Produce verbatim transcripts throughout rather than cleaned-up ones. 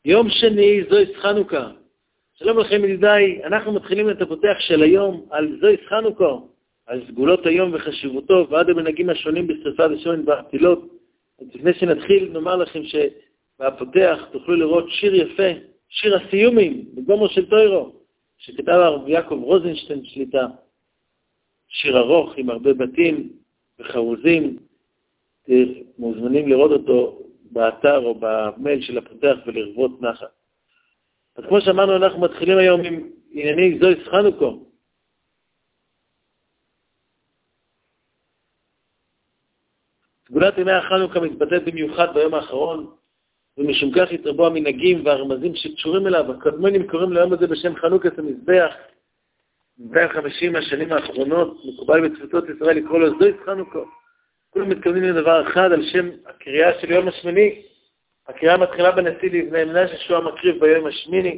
יום שני, זוהי חנוכה. שלום לכם ידידיי, אנחנו מתחילים את הפותח של היום על זוהי חנוכה, על סגולות היום וחשיבותו, ועד המנהגים השונים בשרפת השמן והפתילות. לפני שנתחיל, נאמר לכם שבפותח תוכלו לראות שיר יפה, שיר הסיומים, בגומו של טוירו, שכתב הרב יעקב רוזנשטיין שליטה. שיר ארוך עם הרבה בתים וחרוזים, מוזמנים לראות אותו באתר או במייל של הפותח ולרבות נחת. אז כמו שאמרנו, אנחנו מתחילים היום עם ענייני זוהי חנוכה. סגולת ימי החנוכה מתבטאת במיוחד ביום האחרון, ומשום כך יתרבו המנהגים והרמזים שקשורים אליו. הקדמונים קוראים ליום הזה בשם חנוכת המזבח. בין חמישים השנים האחרונות מקובל בתפוצות ישראל לקרוא לו זוהי חנוכה. כולם מתכוונים לדבר אחד על שם הקריאה של יום השמיני. הקריאה מתחילה בנשיא לבני מנשה שהוא המקריב ביום השמיני.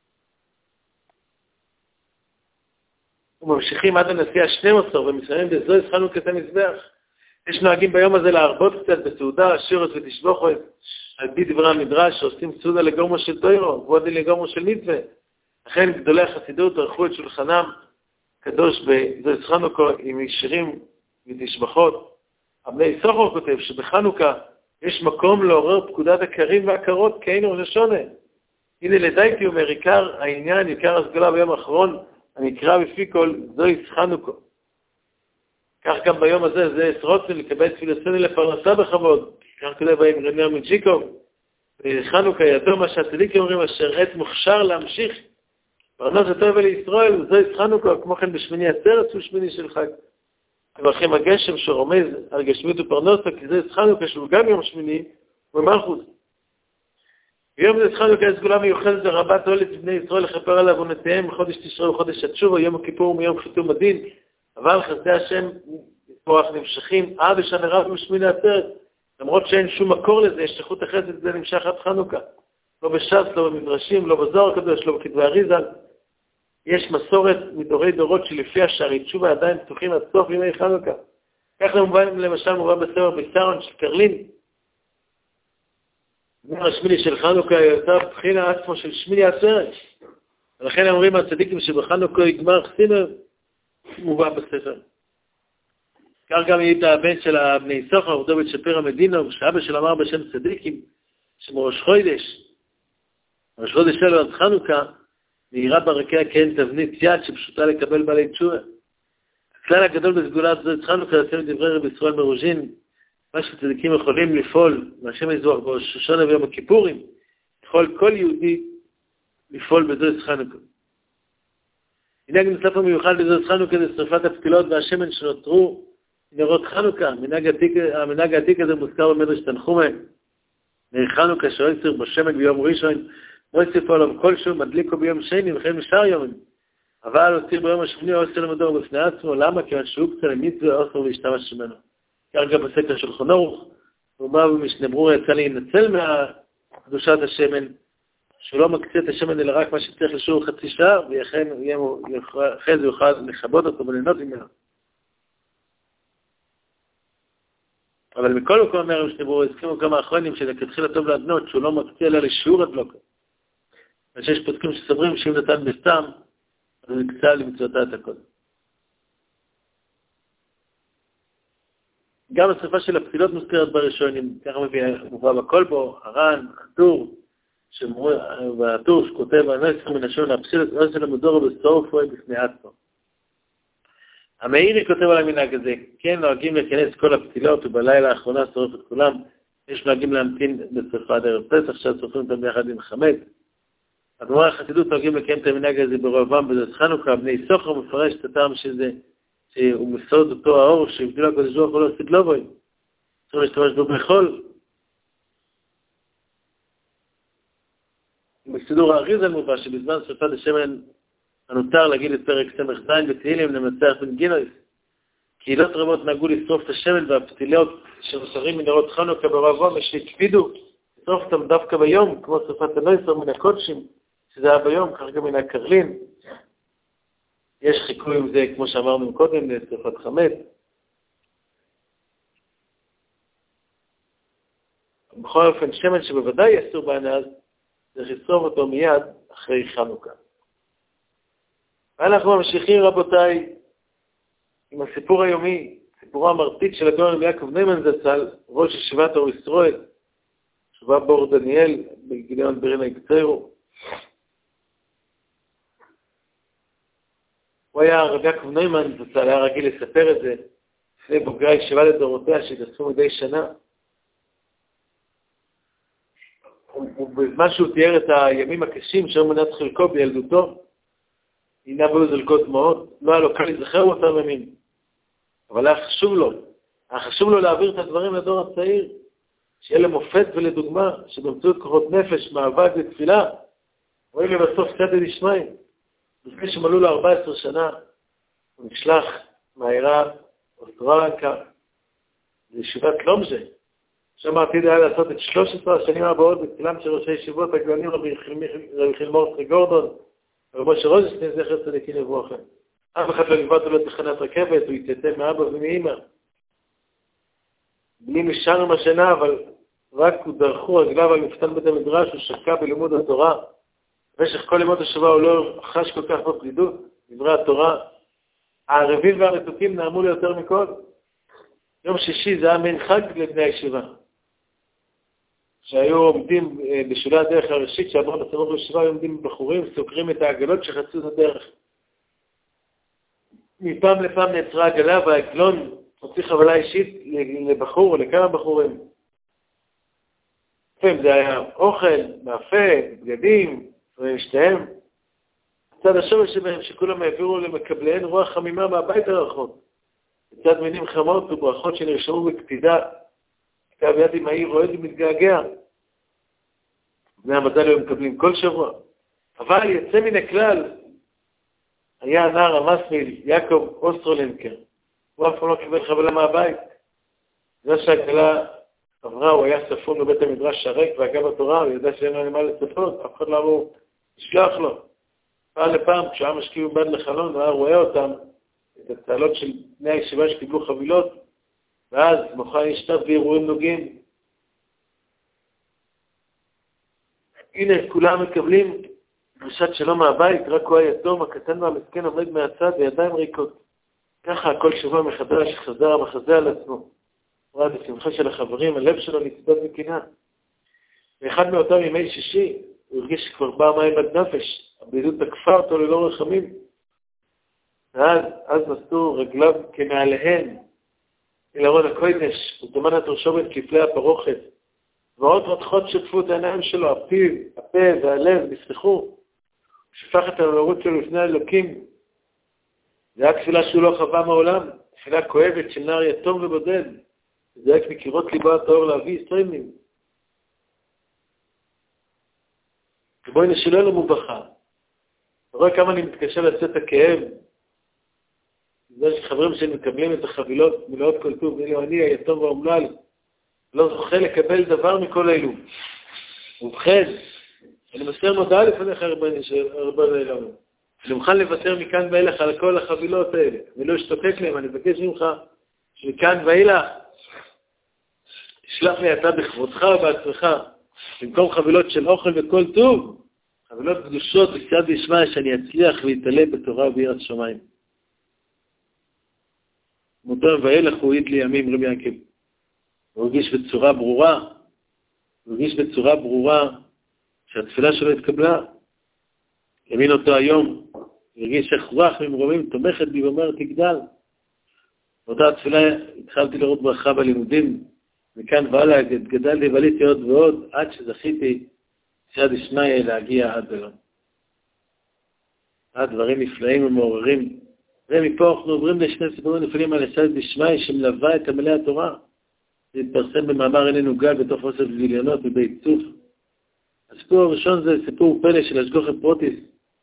וממשיכים עד הנשיא ה-שנים עשר ומסיימים בזוהי חנוכת המזבח. יש נוהגים ביום הזה להרבות קצת בסעודה, שירות ותשבוכות, על פי דברי המדרש, שעושים סעודה לגורמו של טוירו, ועוד לגורמו של מצווה. לכן גדולי החסידות ערכו את שולחנם קדוש בזוהי חנוכה עם שירים ותשבחות. הבני סוחר כותב שבחנוכה יש מקום לעורר פקודת הקרים והקרות כאינו ראש השונה. הנה לדייתי אומר, עיקר העניין, עיקר הסגולה ביום האחרון, הנקרא בפי כל זוהי חנוכה. כך גם ביום הזה, זה רוצים לקבל תפילתנו לפרנסה בכבוד. כך כתב בהם רנר מג'יקוב. חנוכה ידוע מה שהצדיקים אומרים, אשר עת מוכשר להמשיך. פרנס הטוב לישראל, זוהי חנוכה, כמו כן בשמיני עצרת הוא שמיני של חג. כברכים הגשם שרומז על גשמיות ופרנסה, כי זוהי חנוכה שהוא גם יום שמיני, ומלכות. ביום זה חנוכה יש סגולה מיוחדת לרבת הולת בני ישראל לכפר על עוונותיהם מחודש תשרי וחודש התשובה, יום הכיפור ומיום חיתום הדין. אבל חסדי השם יתברך נמשכים עד לשנה רב משמיני עצרת, למרות שאין שום מקור לזה, יש שליחות החסד זה נמשך עד חנוכה. לא בש"ס, לא במדרשים, לא בזוהר הקדוש, לא בכתבי אריז"ל. יש מסורת מדורי דורות שלפיה שערי תשובה עדיין פתוחים עד סוף ימי חנוכה. כך למובן, למשל מובן בספר ביסרון של קרלין. נר השמיני של חנוכה יוצא בחינה עצמו של שמיני עצרת. ולכן אומרים הצדיקים שבחנוכה יגמר חסינו מובא בספר. כך גם היית הבן של הבני סוחר, דוד שפיר המדינו, שאבא של אמר בשם צדיקים, שמו ראש חודש. ראש חודש שלו עד חנוכה, נהירה ברקע כאין תבנית יד שפשוטה לקבל בעלי תשובה. הכלל הגדול בסגולת זוהי חנוכה, עושים דברי רבי ישראל מרוז'ין, מה שצדיקים יכולים לפעול, והשם יזבח בראש השונה ויום הכיפורים, יכול כל יהודי לפעול בזוהי חנוכה. מנהג נוסף המיוחד בזוהי חנוכה זה שרפת הפתילות והשמן שנותרו נרות חנוכה. המנהג העתיק הזה מוזכר במדרש תנחומא. נר חנוכה שאוסר בשמן ביום ראשון, מוסיף עליו כלשהו, מדליקו ביום שני וכן בשאר יומים. אבל אוסר ביום השמיני אוסר למדור בפני עצמו. למה? כיוון שהוא קצת למצווה אוסר להשתמש ממנו. כך גם בספר של שולחן ערוך, הוא אומר במשנה ברורה יצא להינצל מהקדושת השמן, שהוא לא מקצה את השמן אלא רק מה שצריך לשיעור חצי שעה, ואחרי זה יוכל לכבות אותו וליהנות ממנו. אבל מכל מקום אומר המשנה ברורה, הסכימו כמה האחרונים שלכתחילה טוב להדנות שהוא לא מקצה אלא לשיעור הדלוקה. ויש פוסקים שסוברים שאם נתן בסתם, אז הוא נקצה למצואתה את הכל. גם השרפה של הפתילות מוזכרת בראשונים, ככה מובא בכל בו, הר"ן, הטור, והטור שכותב, הנסר מן השון להפסיל את ראש של המדור בסוף רואה בפני עצמו. המאירי כותב על המנהג הזה, כן נוהגים להיכנס כל הפתילות, ובלילה האחרונה שורף את כולם, יש נוהגים להמתין בשרפה עד ערב פסח, ששורפים אותם ביחד עם חמץ. הגמרא החסידות נוהגים לקיים את המנהג הזה ברובם בזוהי חנוכה, בני סוחר מפרש את הטעם של זה, שהוא מסוד אותו האור, שהבדיל הקדוש ברוך הוא לא עשית לו בוי. צריך להשתמש בו בכל. בסידור האריז"ל מובא שבזמן שרפת השמן הנותר להגיד את פרק סמך זין בתהילים למצח בן גינויס. קהילות רבות נהגו לשרוף את השמן והפתילות שנוסרים מנרות חנוכה ברובם, ושהקפידו לשרוף אותם דווקא ביום, כמו שרפת הנויסר מן הקודשים, שזה היה ביום, כך גם מן הקרלין. יש חיקוי עם זה, כמו שאמרנו קודם, לשרפת חמץ. בכל אופן, שמן שבוודאי אסור בענז, צריך לשרוף אותו מיד אחרי חנוכה. ואנחנו ממשיכים, רבותיי, עם הסיפור היומי, סיפורו המרתיק של הגאון רבי יעקב ניימן זצ"ל, ראש ישיבת אור ישראל, שבא בור דניאל בגיליון ברינה יקצרו. הוא היה, רבי יעקב ניימן זצ"ל, היה רגיל לספר את זה, לפני בוגרי הישיבה לדורותיה שהתעשו מדי שנה. ובזמן שהוא תיאר את הימים הקשים שהיו מנת חלקו בילדותו, הנה בו זלקות דמעות, לא היה לו קל לזכר אותם ימים. אבל היה חשוב לו, היה חשוב לו להעביר את הדברים לדור הצעיר, שיהיה למופת ולדוגמה, שבאמצעות כוחות נפש, מאבק ותפילה, רואים לבסוף סייעתא דשמיא. לפני שמלאו לו ארבע עשרה שנה, הוא נשלח מהעירה אוסטרלנקה לישיבת לומז'ה, שם עתיד היה לעשות את שלוש עשרה השנים הבאות בתפילם של ראשי ישיבות הגאונים רבי חילמור גורדון, ורבו של רוז'שטיין זכר צדיקים לברכה. אף אחד לא ליווה אותו לתחנת רכבת, הוא התייתם מאבא ומאמא. בלי משענו מהשינה, אבל רק הוא דרכו רגליו על מפתן בית המדרש, הוא שקע בלימוד התורה. במשך כל ימות השבוע הוא לא חש כל כך בפלידות, דברי התורה. הערבים והרתוקים נעמו לו יותר מכל. יום שישי זה היה מין חג לבני הישיבה. שהיו עומדים בשולי הדרך הראשית, שעברו בסמוך לישיבה, היו עומדים בחורים, סוקרים את העגלות שחצו את הדרך. מפעם לפעם נעצרה עגלה, והעגלון הוציא חבלה אישית לבחור או לכמה בחורים. לפעמים זה היה אוכל, מאפה, בגדים, ושתיהם. הצד השורש שבהם שכולם העבירו למקבליהן רוח חמימה מהבית הרחוק. בצד מינים חמות וברכות שנרשמו בקפידה. כתב יד אמאי רועד ומתגעגע. בני המזל היו מקבלים כל שבוע. אבל יצא מן הכלל, היה הנער המסמיל, יעקב אוסטרולנקר. הוא אף פעם לא קיבל חבלה מהבית. זה שהגלה עברה, הוא היה ספון בבית המדרש שרק והגה בתורה, הוא ידע שאין לו מה לצפות, אף אחד לא אמור לשלוח לו. פעם לפעם, כשהיה משקיע מבעד לחלון, הוא היה רואה אותם, את הצהלות של בני הישיבה שקיבלו חבילות, ואז מוכן ישתף באירועים נוגעים. הנה, כולם מקבלים דרישת שלום מהבית, רק הוא היתום, הקטן והמסכן עומד מהצד וידיים ריקות. ככה כל שבוע מחדש חזר המחזה על עצמו. הוא ראה בשמחה של החברים, הלב שלו נצבד מקנאה. ואחד מאותם ימי שישי, הוא הרגיש שכבר בא מים עד נפש, הבדידות תקפה אותו ללא רחמים. ואז, אז נסו רגליו כמעליהן, אל ארון הקודש, הוא טמן את ראשו בין כפלי הפרוכת. ועוד רותחות שטפו את העיניים שלו, הפיו, הפה והלב נפתחו. הוא שפך את הנאורות שלו לפני האלוקים. זה היה תפילה שהוא לא חווה מעולם, תפילה כואבת של נער יתום ובודד. זה רק מקירות ליבו הטהור להביא ישראלים. ובואי נשאלה לו מובכה. אתה רואה כמה אני מתקשה לעשות את הכאב. זה שחברים שלי מקבלים את החבילות מלאות כל טוב, ואילו אני היתום והאומלל, לא זוכה לקבל דבר מכל אלו. ובכן, אני מסתר מודעה לפניך הרבה אלוהים. אני מוכן לוותר מכאן ואילך על כל החבילות האלה. אני לא אשתוקק להם, אני מבקש ממך שמכאן ואילך תשלח לי אתה בכבודך ובעצמך, במקום חבילות של אוכל וכל טוב, חבילות קדושות בסייעתא דשמיא שאני אצליח ויתעלה בתורה וביראת שמיים. מותם ואילך הוא העיד לימים רבי יעקב. הוא הרגיש בצורה ברורה, הוא הרגיש בצורה ברורה שהתפילה שלו התקבלה. ימין אותו היום, הוא הרגיש איך רוח ממרומים תומכת בי ואומרת תגדל. באותה התפילה התחלתי לראות ברכה בלימודים, מכאן והלאה גדלתי ועליתי עוד ועוד, עד שזכיתי סייעתא דשמיא להגיע עד היום. הדברים נפלאים ומעוררים. ומפה אנחנו עוברים לשני סיפורים נפלאים על סייעתא דשמיא שמלווה את עמלי התורה. זה התפרסם במאמר איננו גל בתוך אוסף גיליונות בבית צוף. הסיפור הראשון זה סיפור פלא של השגחה פרוטיס.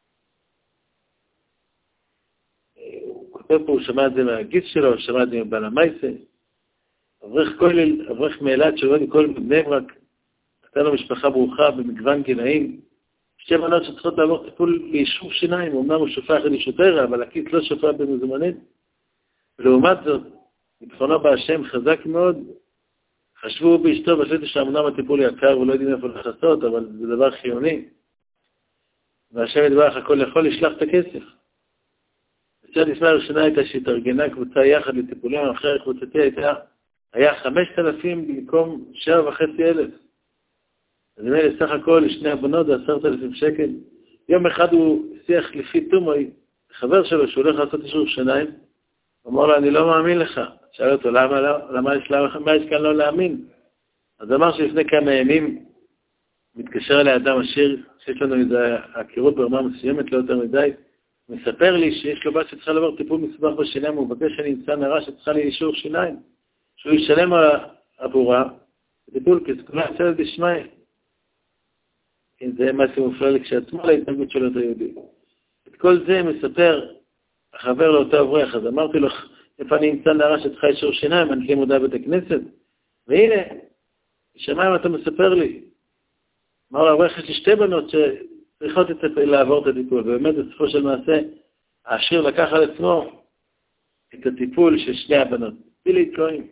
הוא כותב פה, הוא שמע את זה מהגיס שלו, הוא שמע את זה מבעל המייסה. אברך כולל, אברך מאילת שעובד מכל בני ברק, הייתה לו משפחה ברוכה במגוון גילאים. שתי בנות שצריכות לעבור טיפול ליישוב שיניים, אומנם הוא שופע אחרי שוטרה, אבל הכיס לא שופע במזומנים. ולעומת זאת, ביטחונו בהשם חזק מאוד, חשבו באשתו, בשביל שאמנם הטיפול יקר ולא יודעים איפה לחסות, אבל זה דבר חיוני. והשם ידברך הכל יכול לשלח את הכסף. בסדר לפני הראשונה הייתה שהתארגנה קבוצה יחד לטיפולים, אחרי קבוצתי הייתה, היה חמשת אלפים במקום שבע וחצי אלף. אז אם אלה סך הכל לשני הבנות זה עשרת אלפים שקל. יום אחד הוא שיח לפי תומוי, חבר שלו שהוא הולך לעשות אישור שיניים, הוא אמר לו, אני לא מאמין לך. שאל אותו, למה לא? למה יש, למה יש כאן לא להאמין? אז אמר שלפני כמה ימים מתקשר אליי אדם עשיר, שיש לנו איזו הכירות ברמה מסוימת, לא יותר מדי, מספר לי שיש לו בת שצריכה לעבור טיפול מסובך בשיניים, הוא מבקש שאני אמצא נערה שצריכה לי אישור שיניים, שהוא ישלם עבורה, טיפול כסכולה צלת בשמי. אם זה משהו מופלא לי כשעצמו להתנגדות של אותו יהודי. את כל זה מספר החבר לאותו אברך, אז אמרתי לו, איפה אני אמצא נערה שצריכה אישור שיניים, אני לימודה בית הכנסת, והנה, שמיים אתה מספר לי. אמר לו, אברך, יש לי שתי בנות שצריכות לעבור את הטיפול, ובאמת בסופו של מעשה, העשיר לקח על עצמו את הטיפול של שני הבנות. בלי להתקועים.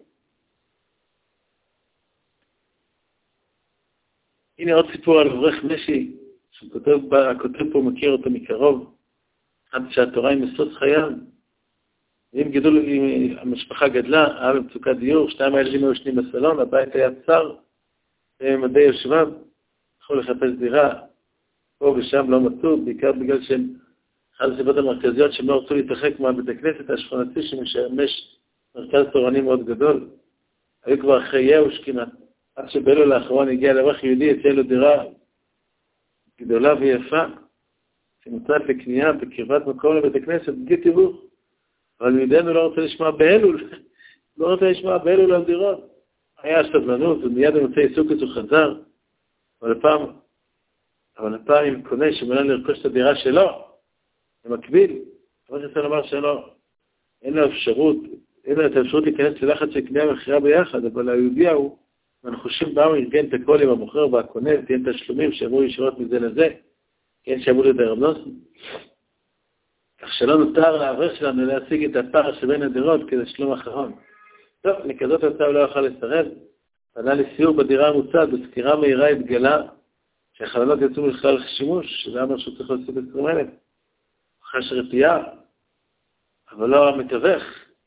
הנה עוד סיפור על אברך משי, שהכותב פה מכיר אותו מקרוב, עד שהתורה היא מסוד חייו. אם גידול, אם המשפחה גדלה, היה במצוקת דיור, שתיים הילדים היו שנים בסלון, הבית היה צר, מדי יושבם, יכולו לחפש דירה, פה ושם לא מצאו, בעיקר בגלל שהם, אחת הסיבות המרכזיות שהם לא רצו להתרחק מהבית הכנסת השכונתי, שמשמש מרכז תורני מאוד גדול. היו כבר אחרי יאוש כמעט, עד שבאלו לאחרון הגיע לאברך יהודי, יצא לו דירה גדולה ויפה, שנמצאת לקנייה בקרבת מקום לבית הכנסת, בלי תיווך. אבל מידנו לא רוצה לשמוע באלול, לא רוצה לשמוע באלול על דירות. היה סבלנות, ומיד הוא רוצה עיסוקת וחזר, אבל הפעם, אבל הפעם עם קונה שמעוניין לרכוש את הדירה שלו, במקביל, כמו שצריך לומר שלא, אין לו אפשרות, אין לו את האפשרות להיכנס ללחץ של קנייה ומחירה ביחד, אבל היהודי הוא, מנחושים באו, ירגן את הכל עם המוכר והקונה, תהיה תשלומים שעברו ישירות מזה לזה, כן, שעברו לדרב נוסן. כך שלא נותר לאברך שלנו להשיג את הפער שבין הדירות כדי שלום אחרון. טוב, מכזאת הצעה לא יוכל לסרב. פנה לסיור בדירה המוצעת, בסקירה מהירה התגלה שהחלונות יצאו בכלל שימוש, שזה היה משהו צריך לעשות עשרים אלף. חש רתיעה, אבל לא המתווך.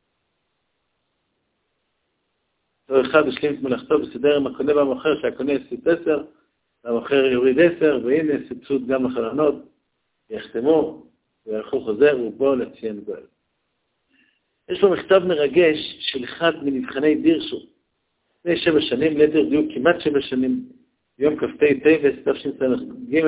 אותו אחד השלים את מלאכתו בסדר עם הקונה והמוכר, שהקונה יסיט עשר, והמוכר יוריד עשר, והנה סבסוד גם לחלונות, יחתמו, והלכו חוזר ובוא לציין גואל. יש לו מכתב מרגש של אחד מנבחני דירשו. לפני שבע שנים, ליתר דיוק כמעט שבע שנים, ביום כ"ט טבת, תשס"ג.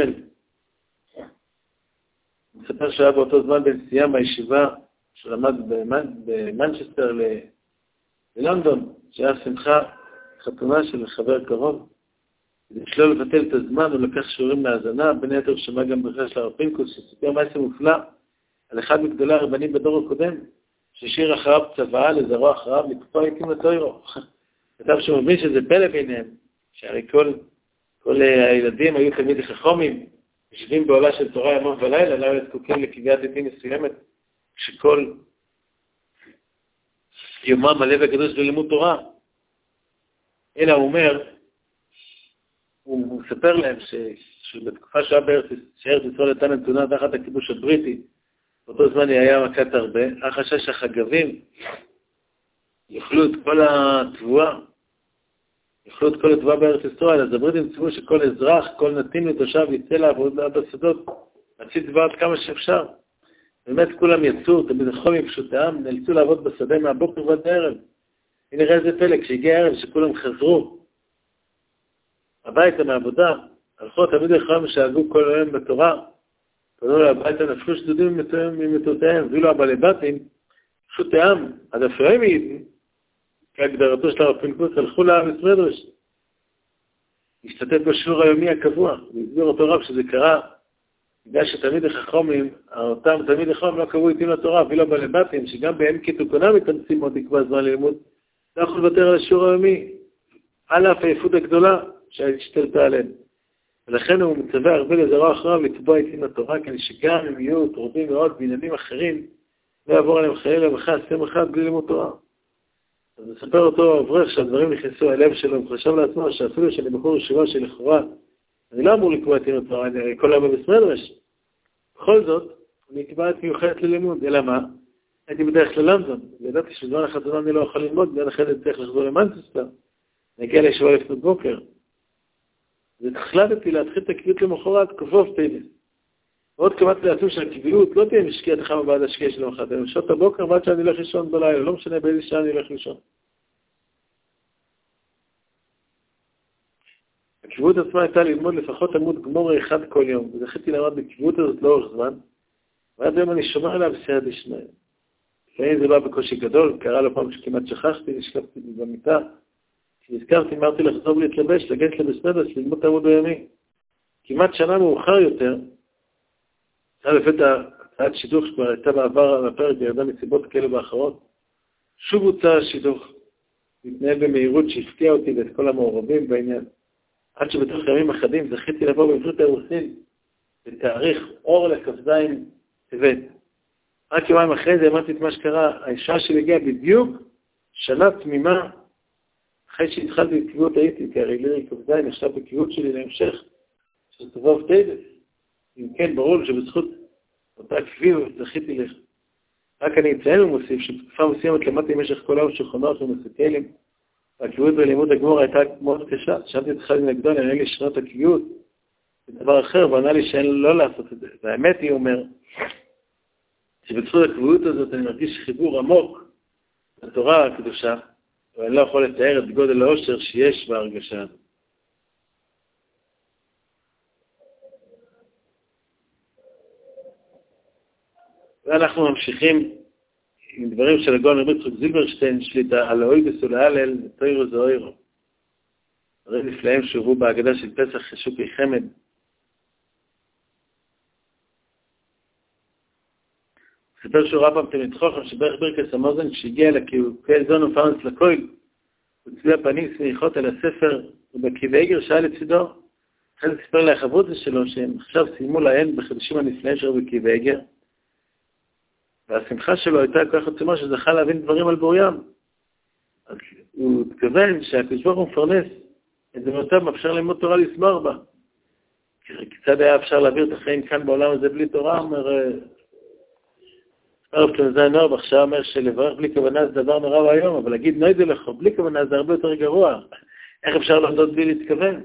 מספר שהיה באותו זמן בנסיעה מהישיבה שלמד במנצ'סטר ללונדון, שהיה שמחה חתונה של חבר קרוב. כדי שלא לבטל את הזמן, הוא לקח שיעורים להאזנה, בין היתר שמע גם ברכיה של הרב פינקוס, שסיפר מעשה מופלא על אחד מגדולי הרבנים בדור הקודם, ששיר אחריו צוואה לזרוע אחריו, לקפוא עיתים לתוירו. כתב שהוא מבין שזה פלא ביניהם, שהרי כל, כל הילדים היו תלמידי חכמים, יושבים בעולה של תורה ימום ולילה, לא היו זקוקים לקביעת עיתים מסוימת, שכל יומם מלא וקדוש ללימוד תורה. אלא הוא אומר, הוא מספר להם שבתקופה שהיה שארץ ישראל הייתה נתונה תחת הכיבוש הבריטי, באותו זמן היא היה מכת הרבה, החשש שהחגבים יאכלו את כל התבואה, יאכלו את כל התבואה בארץ ישראל, אז הבריטים ציוו שכל אזרח, כל נתין לתושב יצא לעבוד בשדות, להציל תבואה עד כמה שאפשר. באמת כולם יצאו, תמיד החומים פשוטם, נאלצו לעבוד בשדה מהבוקר ועד הערב. הנה ראה איזה פלא, כשהגיע הערב שכולם חזרו הביתה מהעבודה, הלכו תמיד החומים שהגו כל היום בתורה, פנו להביתה נפלו שדודים ממטותיהם, ואילו הבעלי בתים, פשוט העם, עד אפרים יהידים, כהגדרתו של הרב פינקוס, הלכו לעם מסמדרש. השתתף בשיעור היומי הקבוע, והסביר אותו רב שזה קרה, בגלל שתמיד החכמים, אותם תמיד החכמים לא קבעו איתים לתורה, ואילו הבעלי בתים, שגם בהם כתוקונה מתאמצים מאוד לקבוע זמן ללימוד, לא יכול לוותר על השיעור היומי, על אף העייפות הגדולה שהשתלטה עליהם. ולכן הוא מצווה הרבה לזרוע אחריו לתבוע איתים לתורה, כדי שגם הם יהיו תורדים מאוד בעניינים אחרים, לא יעבור עליהם חיי רווחה, עשרים אחד בלי לימוד תורה. אז מספר אותו אברך שהדברים נכנסו הלב שלו, הוא חשב לעצמו שאפילו שאני בחור ישיבה שלכאורה, אני לא אמור לקבוע את תינותו, אני כל היום במסמדרש. בכל זאת, אני קבעת מיוחדת ללימוד, אלא מה? הייתי בדרך ללנדון, וידעתי שבזמן החתונה אני לא יכול ללמוד, מיד אחרי זה צריך לחזור למנצ'סטר, נגיע לישיבה לפנות בוקר. והחלטתי להתחיל את הקביעות למחרת, כפוף טייבס. ועוד קבעתי לעצמי שהקביעות לא תהיה משקיעת חמה בעד השקיעה של המחרת, אלא שעות הבוקר ועד שאני אלך לישון בלילה, לא משנה באיזה שעה אני אלך לישון. הקביעות עצמה הייתה ללמוד לפחות עמוד גמור אחד כל יום, וזכיתי לעמוד בקביעות הזאת לאורך זמן, ועד היום אני שומע עליה בסייעת ישניים. לפעמים זה בא בקושי גדול, קרה לו פעם שכמעט שכחתי, נשכבתי במיטה, כשנזכרתי, אמרתי לחזור להתלבש, לגשת לבסמדרש, ללמוד את העמוד היומי. כמעט שנה מאוחר יותר, היה לפתע הצעת שידוך שכבר הייתה בעבר על הפרק וירדה מסיבות כאלה באחרות, שוב הוצא השידוך, להתנהל במהירות שהפתיע אותי ואת כל המעורבים בעניין. עד שבתוך ימים אחדים זכיתי לבוא בעברית הרוסית, בתאריך אור לכ"ז טבת. רק יומיים אחרי זה אמרתי את מה שקרה, האישה שלי הגיעה בדיוק שנה תמימה, אחרי שהתחלתי בקביעות הייתי, כי הרי לירי כ"ז עכשיו בקביעות שלי להמשך, שזה טובה טייבס. אם כן, ברור שבזכות אותה קביעות זכיתי לך. רק אני אציין ומוסיף שבתקופה מסוימת למדתי במשך כל היום שולחנות ומסתכלים, והקביעות בלימוד הגמור הייתה מאוד קשה. שאלתי את אחד מנגדון, אני לי שנות הקביעות, זה דבר אחר, וענה לי שאין לא לעשות את זה. והאמת היא אומר, שבזכות הקביעות הזאת אני מרגיש חיבור עמוק לתורה הקדושה, ואני לא יכול לתאר את גודל האושר שיש בהרגשה הזאת. ואנחנו ממשיכים עם דברים של הגאון רבי יצחק זילברשטיין, שליטה על האוידס ולהלל, תוירו זה אוירו. דברים נפלאים שהובאו בהגדה של פסח שוקי חמד. סיפר שהוא ראה פעם תמיד חוכם שברך ברכס המוזן כשהגיע לקהל זון ופרנס לקויל, הוא צביע פנים סמיכות על הספר ובכיבי אגר שאל לצידו. אחרי זה סיפר לי החברות שלו שהם עכשיו סיימו להן בחדשים הנפלאים שלו בכיבי אגר. והשמחה שלו הייתה כל כך עצומה שזכה להבין דברים על בוריים. אז הוא התכוון שהקדוש ברוך הוא מפרנס את זמנותיו מאפשר ללמוד תורה לסמר בה. כיצד היה אפשר להעביר את החיים כאן בעולם הזה בלי תורה? אומר, הרב כמזיין נורב עכשיו אומר שלברך בלי כוונה זה דבר נורא והיום, אבל להגיד נוידו לך, בלי כוונה זה הרבה יותר גרוע. איך אפשר לעמדות בלי להתכוון?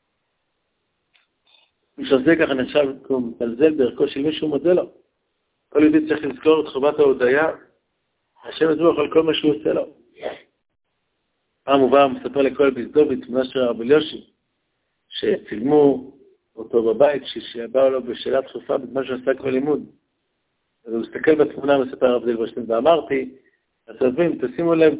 מי שעושה ככה נחשב כמו מזלזל בערכו של מישהו מודה לו. כל יהודי צריך לזכור את חובת ההודיה, השם יזבח על כל מה שהוא עושה לו. פעם ובא מספר לכל ביזדובי תמונה של הרב אליושי, שצילמו אותו בבית, שבאו לו בשאלה דחופה בזמן שהוא עסק בלימוד. אז הוא מסתכל בתמונה ומספר הרב זילברשטיין, ואמרתי, הסרבים, תשימו לב,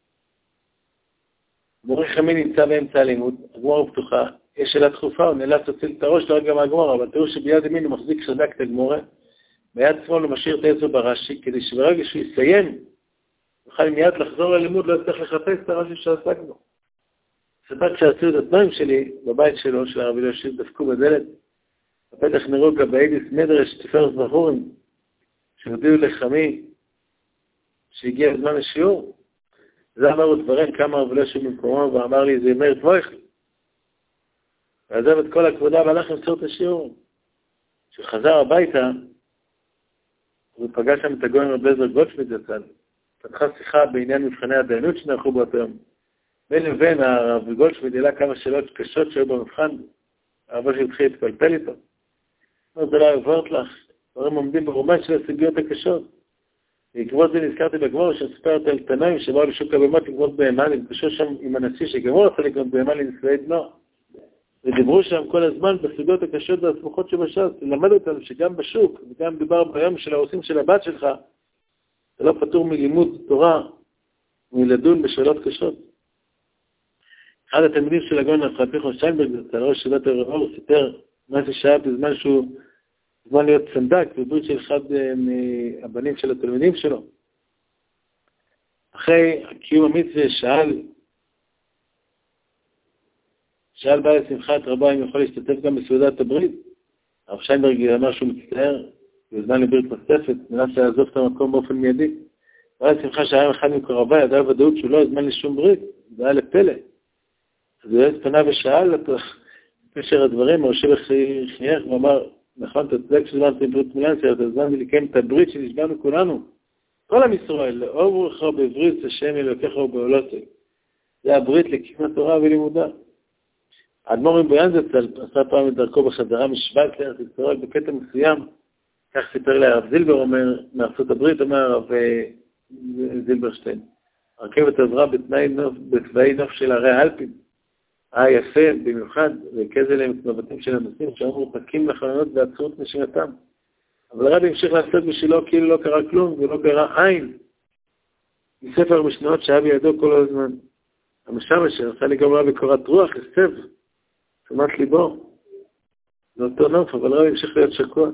מורי חמי נמצא באמצע הלימוד, הגמורה פתוחה, יש שאלה דחופה, הוא נאלץ להציל את הראש, לא רק גם הגמורה, אבל תראו שביד ימין הוא מחזיק חזק את הגמורה, ביד שמאל הוא משאיר את העצו ברש"י, כדי שברגע שהוא יסיים, יוכל מיד לחזור ללימוד, לא יצטרך לחפש את הרש"י שעסק בו. ספק שעשו את התנועים שלי, בבית שלו, של הרב אליושי, דפקו בדלת, בפתח נראו כבאידיס מדרש, תפארת בחורים, שהודיעו לחמי, שהגיע בזמן השיעור. זה אמרו דברים כמה הרב אליושי במקומו, ואמר לי, זה מאיר תבויך. ועזב את כל הכבודה, והלך למסור את השיעור. כשחזר הביתה, הוא פגש שם את הגויים רבי עזרא גולדשמידט יצא. פתחה שיחה בעניין מבחני הדיינות שנערכו באותו יום. בין לבין הרב גולדשמידט העלה כמה שאלות קשות שהיו במבחן, הרב שהתחיל להתפלפל איתו. זה לא עברת לך, דברים עומדים ברומן של הסוגיות הקשות. בעקבות זה נזכרתי בגמור שספרת על תנאים שבאו לשוק הבמות לקנות בהמה, נפגשו שם עם הנשיא שגמור רצה לקנות בהמה לנשואי בנו. ודיברו שם כל הזמן בסוגיות הקשות והסמוכות שבש"ס, ללמד אותנו שגם בשוק, וגם מדובר ביום של העושים של הבת שלך, זה לא פטור מלימוד תורה, מלדון בשאלות קשות. אחד התלמידים של הגאון הרב פיכון שיינברג, ראש ישיבת הר אור, סיפר מה ששעה בזמן שהוא, בזמן להיות סנדק, בברית של אחד מהבנים של התלמידים שלו. אחרי קיום המצווה שאל, שאל בעל שמחת רבה אם יכול להשתתף גם בסעודת הברית. הרב שיינברג אמר שהוא מצטער, בזמן לברית נוספת, מנסה לעזוב את המקום באופן מיידי. ואז שמחה שהיה אחד מקורבי, ידע ודאות שהוא לא הזמן לשום ברית, זה היה לפלא. אז הוא פנה ושאל אותו, פשר הדברים, משה חייך ואמר, נכון, אתה צדק שזמנתי ברית מילנסיה, אתה זמן לקיים את הברית שנשבענו כולנו. כל עם ישראל, לאור לך בברית, השם אלוקיך ובעולותיך. זה הברית לקיום התורה ולימודה. האדמו"ר מבויאן זצ"ל עשה פעם את דרכו בחזרה משווייץ לארץ ישראל בקטע מסוים, כך סיפר לה הרב זילבר, אומר, מארצות הברית, אומר הרב זילברשטיין. הרכבת עברה בתנאי נוף, בצבעי נוף של הרי האלפים. היה יפה במיוחד, והקז אליהם את מבטים של הנוסעים, שהיו מרפקים לחלונות ועצרו את נשימתם. אבל הרב המשיך לעשות בשבילו כאילו לא קרה כלום ולא קרה עין. מספר משניות שהיה בידו כל הזמן. המשמש שעשה לי גם רב בקורת רוח, הסב, תשומת ליבו. זה אותו נוף, אבל הרב המשיך להיות שקוע.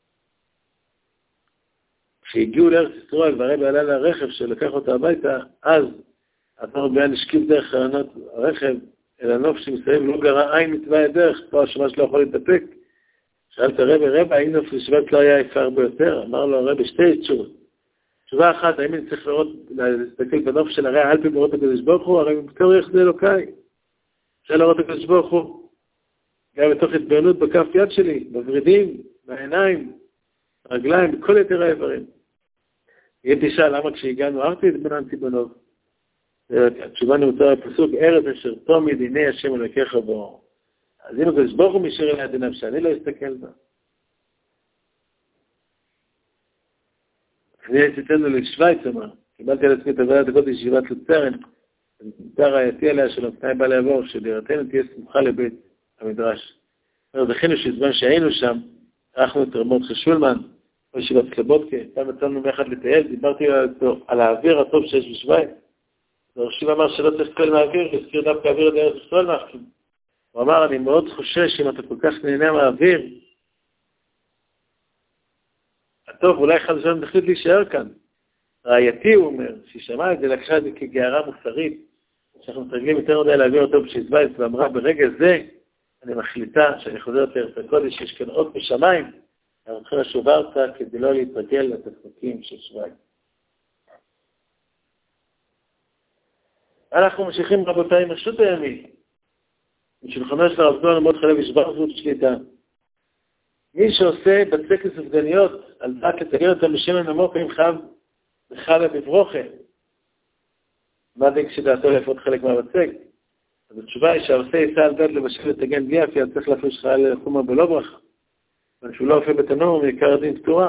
כשהגיעו לארץ ישראל והרב עלה לרכב שלקח אותה הביתה, אז האדמו"ר מבויאן השקיף דרך חלונות הרכב אל הנוף שמסביב לא גרע עין מתוואי הדרך, פה השמש לא יכול להתאפק. שאל את הרב, הרב, האם נוף לשבט לא היה יפה הרבה יותר? אמר לו הרב, שתי תשובות. תשובה אחת, האם אני צריך לראות, להסתכל בנוף של הרי האלפים לראות את הקדוש ברוך הוא? הרי בתור איך זה אלוקאי. אפשר לראות את הקדוש ברוך הוא. גם בתוך התבוננות בכף יד שלי, בוורידים, בעיניים, ברגליים, בכל יתר האיברים. אם תשאל למה כשהגענו ארצי התבוננתי בנוף. התשובה נמצאה בפסוק, ארץ אשר תמיד עיני השם אלוקיך בו. אז אם הקדוש ברוך הוא משאיר אלי עד עיניו שאני לא אסתכל בה. אני אצטנו לשוויץ, אמר, קיבלתי על עצמי את עבודת הקודש ישיבת לוצרן, נמצא רעייתי עליה שלא תנאי בא לעבור, שדירתנו תהיה סמוכה לבית המדרש. זכינו שזמן שהיינו שם, ערכנו את רמות חשולמן, או ישיבת קלבודקה, פעם יצאנו מאחד לטייל, דיברתי על האוויר הטוב שיש בשוויץ. הרשיב אמר שלא צריך כל מהאוויר, והזכיר דווקא האוויר את ארץ ישראל מאחים. הוא אמר, אני מאוד חושש אם אתה כל כך נהנה מהאוויר, הטוב, אולי חד ושלום נחליט להישאר כאן. רעייתי, הוא אומר, שהיא שמעה את זה, לקחה את זה כגערה מוסרית, שאנחנו מתרגלים יותר מדי להעביר אותו בשוויץ, ואמרה, ברגע זה אני מחליטה שאני חוזרת לארץ הקודש, שיש כאן עוד בשמיים, אנחנו צריכים לשוב ארצה כדי לא להתרגל לתפקידים של שוויץ. אנחנו ממשיכים רבותיי עם רשות הימין. משולחנו של הרב זוהר מאוד חלב ישבר זאת שליטה. מי שעושה בצקס ספגניות על דעת לתגר אותם בשמן עמוק עם חב וחלה בברוכה. מה זה כשדעתו לפות חלק מהבצק? אז התשובה היא שהעושה יישא על דעת לבשל לתגן בלי אפיה, צריך להפריש חייל לחומה בלא ברכה. וכשהוא לא עושה בתנור, מעיקר הדין פתורה.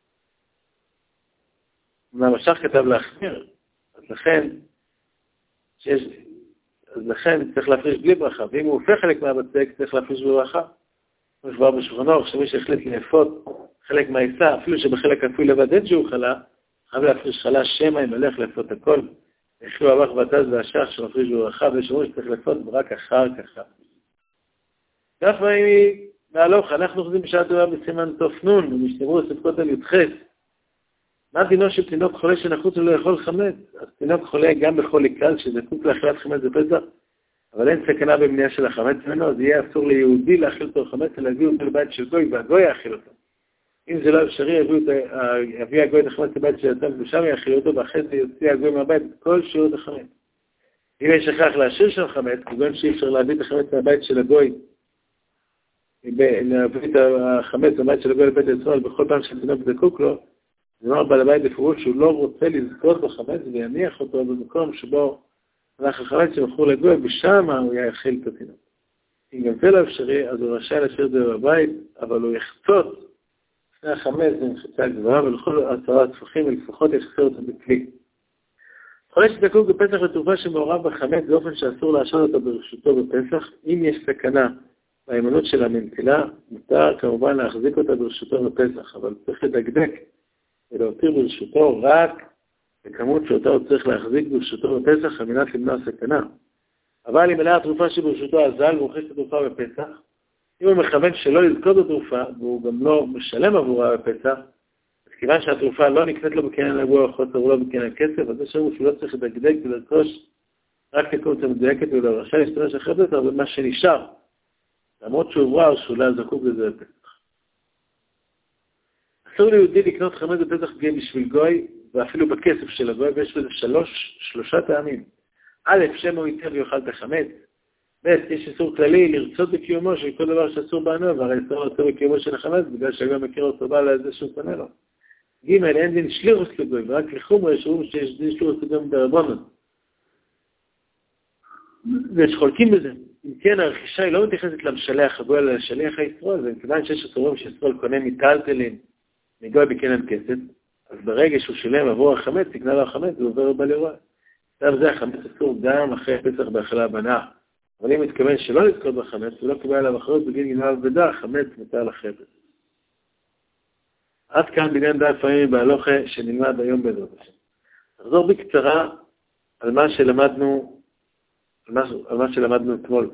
מהמשך כתב להחמיר. אז לכן, שיש, אז לכן צריך להפריש בלי ברכה, ואם הוא הופך חלק מהבצק, צריך להפריש בברכה. הוא כבר בשולחנו, שמי שהחליט לאפות חלק מהעיסה, אפילו שבחלק אפוי לבדד שהוא חלה, חייב להפריש חלה שמא אם הלך לאפות הכל, יחיו הבח בתז והשח שמפריש בברכה, ושאומר שצריך לאפות רק אחר כך. דף מהי מהלוך, אנחנו חוזרים בשעה טובה בסימן תוף נון, ומשתמרו לספקות על י"ח. מה דינו של תינוק חולה שנחוץ ולא יכול חמץ? אז תינוק חולה גם בחולי קל שזקוק לאכילת חמץ בפסח, אבל אין סכנה במניעה של החמץ ממנו, אז יהיה אסור ליהודי להאכיל אותו חמץ, אלא יביאו אותו לבית של גוי, והגוי יאכיל אותו. אם זה לא אפשרי, יביא הגוי את החמץ לבית של אדם, ושם יאכיל אותו, ואחרי זה יוציא הגוי מהבית כל שירות החמץ. אם יש הכרח להשאיר שם חמץ, כגון שאי אפשר להביא את החמץ מהבית של הגוי, להביא את החמץ מהבית של הגוי לבית ישראל, בכל פעם שתינוק זקוק לו, זה אומר בעל הבית בפירוש שהוא לא רוצה לזכות בחמץ ויניח אותו במקום שבו הלך החמץ שמכור לגוי, ושם הוא יאכיל את התינוק. אם גם זה לא אפשרי, אז הוא רשאי להשאיר את זה בבית, אבל הוא יחצות לפני החמץ במחיצה גבוהה, ולכל עשרה טפחים ולפחות יחסר אותו בכלי. חולה שזקוק בפסח לתרופה שמעורב בחמץ באופן שאסור להשאיר אותו ברשותו בפסח, אם יש סכנה בהימנעות של המנטילה, מותר כמובן להחזיק אותה ברשותו בפסח, אבל צריך לדקדק ולהותיר ברשותו רק בכמות שאותה הוא צריך להחזיק ברשותו בפסח על מנת למנוע סכנה. אבל אם מלאה התרופה שברשותו הזל והוא חש את התרופה בפסח, אם הוא מכוון שלא לזכות בתרופה והוא גם לא משלם עבורה בפסח, אז כיוון שהתרופה לא נקנית לו בקניין לגוע או חוסר או לא בקניין כסף, אז יש לנו שהוא לא צריך לדקדק ולרכוש רק תקומת המדויקת ולא רשאי להשתמש אחרי זה, אבל מה שנשאר, למרות שהוא עברה או שהוא לא זקוק לזה בפסח. אסור ליהודי לקנות חמץ בפסח גאה בשביל גוי, ואפילו בכסף של הגוי, ויש בזה שלוש, שלושה טעמים. א', שמו ייתן ויאכל את החמץ. ב', יש איסור כללי לרצות בקיומו של כל דבר שאסור בענו, והרי איסור לרצות בקיומו של החמץ, בגלל שהגוי מכיר אותו בא לזה שהוא קונה לו. ג', אין דין שלירוס לגוי, ורק לחומר יש רואים שיש דין שלירוס גם ברבונות. ויש חולקים בזה. אם כן, הרכישה היא לא מתייחסת למשלח הגוי, אלא לשליח הישראל, וכיוון שיש אסורים שישראל קונה מיטלטלין מגוי בקנן כסף, אז ברגע שהוא שילם עבור החמץ, תקנה לו החמץ, הוא עובר בא לרוע. עכשיו זה החמץ אסור גם אחרי פסח בהחלה הבנה. אבל אם מתכוון שלא לזכות בחמץ, הוא לא קיבל עליו אחריות בגין גנבה ובדה, החמץ מותר לחפץ. עד כאן בעניין דף פעמים בהלוכה שנלמד היום בעזרת השם. נחזור בקצרה על מה שלמדנו, על מה, על מה שלמדנו אתמול.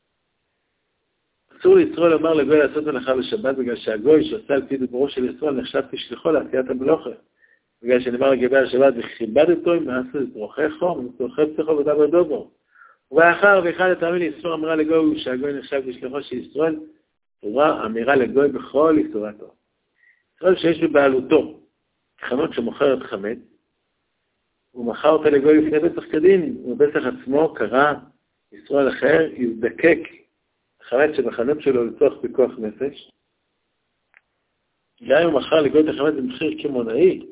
אסור לישראל לומר לגוי לעשות מלאכה בשבת, בגלל שהגוי שעשה על פי דיבורו של ישראל נחשב כשליחו לעשיית המלאכה. בגלל שנאמר לגבי השבת, וכיבדתו עם מעשה לצורכי חום, לצורכי פסיכו ודבר דובו. ובאחר ואחד התאמין לישראל אמרה לגוי שהגוי נחשב כשליחו של ישראל, תורה אמירה לגוי בכל איסורתו. ישראל שיש בבעלותו חנות שמוכרת חמץ, הוא מכר אותה לגוי לפני פסח כדין, ובפסח עצמו קרא ישראל אחר, יזדקק החמץ שבחנות שלו לצורך פיקוח נפש. גם אם הוא מכר לגוי את החמץ במחיר כמונאי,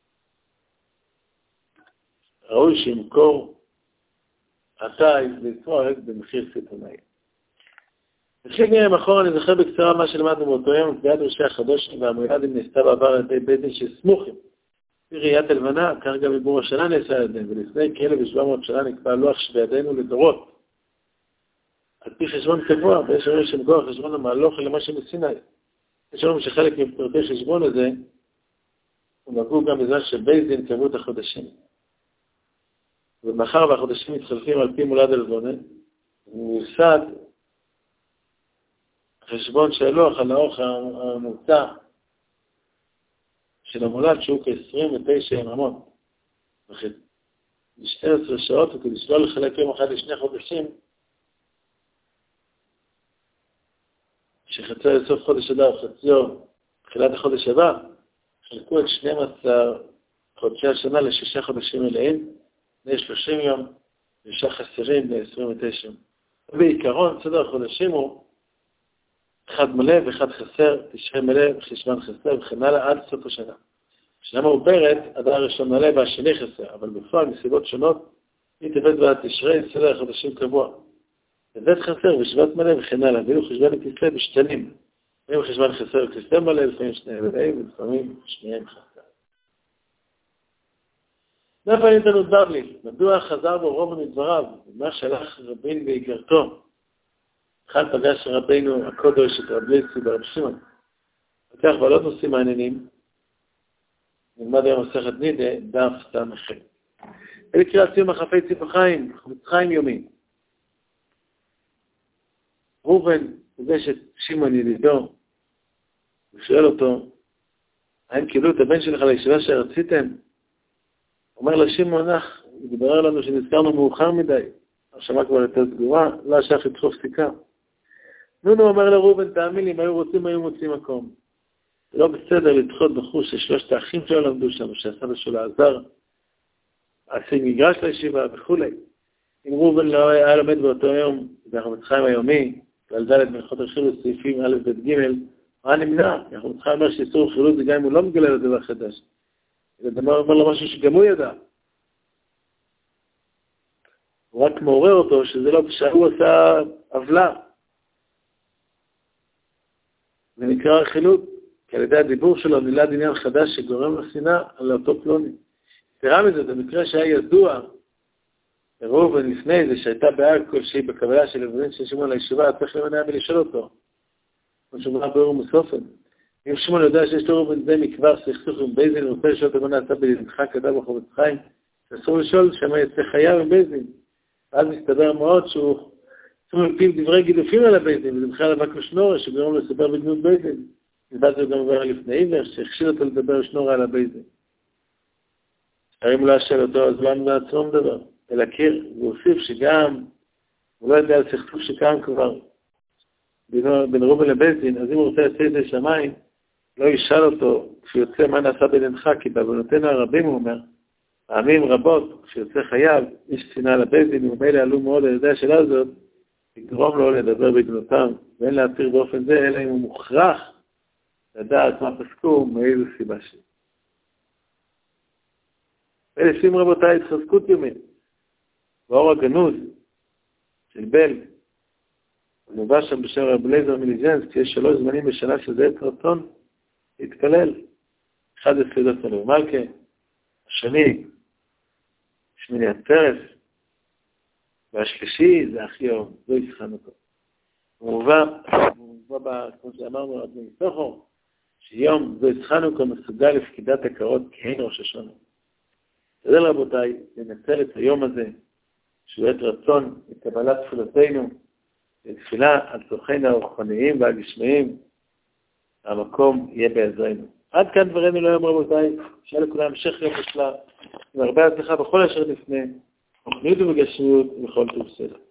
ראוי שימכור עתה לישראל במחיר סיטונאי. בשביל נראה אחורה אני זוכר בקצרה מה שלמדנו באותו יום, קביעת ראשי החדושים והמיועדים נעשתה בעבר על ידי בית דין של סמוכים. בראיית הלבנה, כך גם עבור השנה נעשה על ידינו, ולפני כאלף ושבע מאות שנה נקבע לוח שבידינו לדורות. על פי חשבון קבוע, ויש אומרים שמקור חשבון המהלוך למה שמסיני. יש אומרים שחלק מפרטי חשבון הזה, הוא נגעו גם בזמן שבית דין קבעו את החודשים. ומאחר והחודשים מתחלפים על פי מולד הלבונה, הוא יוסד חשבון של הלוח על האורך המוצע של המולד שהוא כ-עשרים ותשע יממות. ב-שתים עשרה שעות, וכדי שלא לחלק יום אחד לשני חודשים, שחצה לסוף חודש אדר, חציו, תחילת החודש הבא, חלקו את שנים עשר חודשי השנה לשישה חודשים מלאים, בני שלושים יום, ושישה חסרים ב-עשרים ותשע. ובעיקרון, סדר החודשים הוא אחד מלא ואחד חסר, תשרי מלא וחשבן חסר, וכן הלאה עד סוף השנה. שנה מעוברת, אדר הראשון מלא והשני חסר, אבל בפועל, מסיבות שונות, מתאבד ועד תשרי, סדר החודשים קבוע. תאבד חסר ושבט מלא וכן הלאה, ואילו חשבן וכסלו משתנים. לפעמים חשבן חסר וכסלו מלא, לפעמים שניהם מלאים, ולפעמים שניהם חסר. דף העניין בבלי, מדוע חזר בו רוב מדבריו, ומה שלח רבין באיגרתו. אחד פגש רבינו הקודש את רב ליצי ברב שמעון. וכך בעלות נושאים מעניינים, נלמד היום מסכת נידה, דף סתם אחר. ולקראת סיום החפי ציפו חיים, חפץ חיים יומי. ראובן פגש את שמעון ידידו, ושואל אותו, האם קיבלו את הבן שלך לישיבה שרציתם? אומר לה שמעון אח, מדבר לנו שנזכרנו מאוחר מדי. השמה כבר יותר סגורה, לא השאף לדחוף סיכה. נונו אומר לראובן, תאמין לי, אם היו רוצים, היו מוצאים מקום. זה לא בסדר לדחות בחוש ששלושת האחים שלו למדו שם, שהסבא שלו עזר, עשי מגרש לישיבה וכו'. אם ראובן לא היה לומד באותו יום, ואנחנו מצחיים היומי, ועל ד' מלכות החילוץ, סעיפים א' ב' ג', מה נמנע? אנחנו מצחיים אומר שאיסור חילוץ זה גם אם הוא לא מגלה לדבר חדש. זה דבר אומר לו משהו שגם הוא ידע. הוא רק מעורר אותו שזה לא שהוא עשה עוולה. זה נקרא חילוט, כי על ידי הדיבור שלו נלד עניין חדש שגורם לשנאה על אותו פלוני. תראה מזה, זה מקרה שהיה ידוע, ראובן לפני זה שהייתה בעיה כלשהי בקבלה של לבנים של שמעון לישיבה, צריך למנע מלשאול אותו. כמו שאומר באור מסופן. אם שמעון יודע שיש ראובן זה מכבר סכסוך עם בייזין, הוא רוצה לשאול את המנה עשה בלדך כדה בחובץ חיים, אסור לשאול שמה יצא חייו עם בייזין. אז מסתבר מאוד שהוא צריך להפיל דברי גידופים על הבייזין, וזה בכלל לבק לשנורה שגורם לו לסבר בגנות בייזין. נדעת זה גם עבר לפני עיוור, שהכשיל אותו לדבר לשנורה על הבייזין. הרי אם לא אשאל אותו, אז לא עמדה עצמו מדבר. אלא קיר, הוא הוסיף שגם, הוא לא יודע על סכסוך שקם כבר בין ראובן לבייזין, אז אם הוא רוצה לצאת לשמיים, לא ישאל אותו כשיוצא מה נעשה בדינך, כי בעוונותינו הרבים הוא אומר, פעמים רבות כשיוצא חייב, איש צנעה לבית דין, ומילא עלו מאוד על ידי השאלה הזאת, יגרום לו לדבר בגנותם, ואין להתיר באופן זה, אלא אם הוא מוכרח לדעת מה פסקו, מאיזו סיבה ש. ולשים רבותיי, התחזקות יומית, באור הגנוז של בל, מובא שם בשם רב אליעזר מליז'נסק, שיש שלוש זמנים בשנה שזה עת רצון, להתפלל. אחד זה סעודת סמר מלכה, השני, שמיני עצרת, והשלישי זה אחי יום, זו ישכן אותו. הוא מובא, הוא מובא, כמו שאמרנו, עד מנסוחו, שיום זו ישכן אותו מסוגל לפקידת הקרות כהן ראש השונה. תודה רבותיי, לנצל את היום הזה, שהוא עת רצון לקבלת תפילותינו, לתפילה על צורכינו הרוחניים והגשמיים, המקום יהיה בעזרנו. עד כאן דברנו להיום רבותיי, שיהיה לכולם המשך יום בשלה, עם הרבה הצלחה בכל אשר לפני, רוחניות ובגשמיות ובכל טוב סדר.